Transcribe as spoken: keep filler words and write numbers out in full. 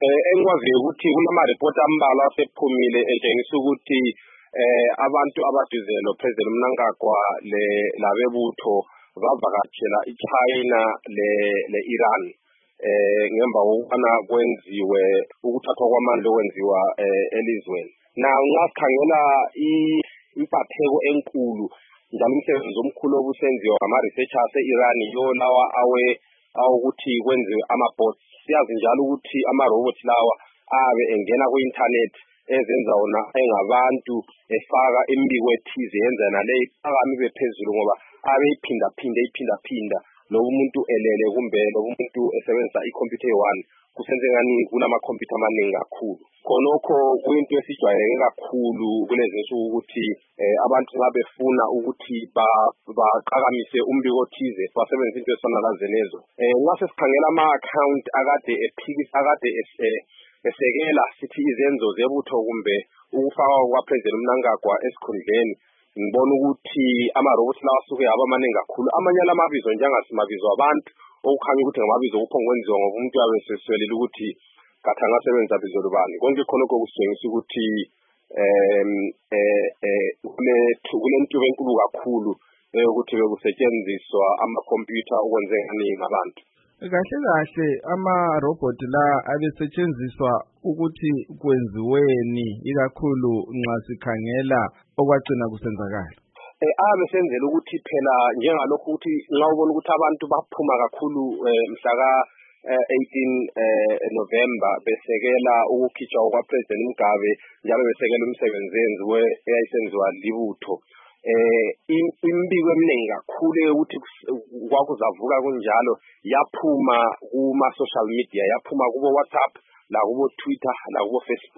Eh engikwaziyo ukuthi kunama report ambalwa asephumile etshengisa ukuthi eh abantu abaduze lo President Mnangagwa le labebutho bavakatshela iChina le leIran eh ngemva kokubana kwenziwe ukuthathwa kwamandla okwenziwa elizweni. Na ungakhangela impatheko enkulu njalo umsebenzi omkhulu obusenziwa ama researchers eIran yo lawa awe awukuthi kwenziwe ama-bots. Siyazi njalo ukuthi ama-robot lawa abe engena ku-internet ezenza wona engabantu efaka imibiko ethize yenza nale iphakame ibe phezulu ngoba abe iphinda phinda iphinda phinda lo umuntu elele kumbe lo umuntu esebenzisa i-computer eyi-one kusenzekani kunama-computer amaningi kakhulu. Khonokho kuyinto esijwayeleke kakhulu kulezi nsuku ukuthi abantu nxa befuna ukuthi baqhakamise umbiko othize basebenzisa into ezifana nalezo. Nxa sesikhangela ama-account akade ephikisa akade esekela sithi izenzo zebutho kumbe ukufakwa kwa-President Mnangagwa esikhundleni, ngibona ukuthi ama-robots lawa asuke yaba maningi kakhulu. Amanye alamabizo njengasimabizo abantu okukhanya ukuthi ngamabizo kuphongwenziwa ngoba umuntu yabe seswelile ukuthi kathi angasebenza bizo lobani. Konke khonokho kusitshengisa ukuthi em eh eh kule kule ntuba enkulu kakhulu ukuthi bekusetshenziswa ama-computer ukwenzekani ngabantu. Kahle kahle ama-robot la abesetshenziswa ukuthi kwenziweni ikakhulu nxa sikhangela okwagcina kusenzakala. Eh abe senzele ukuthi phela njengalokho ukuthi nxa ubona ukuthi abantu baphuma kakhulu mhla eighteen November besekela ukukhitshwa kwa-President Mugabe njalo besekela umsebenzi enziwe eyayisenziwa libutho. Eh imbiko eminingi kakhulu ukuthi kwakuzavuka kunjalo yaphuma kuma social media, yaphuma kubo WhatsApp la kubo Twitter la kubo Facebook.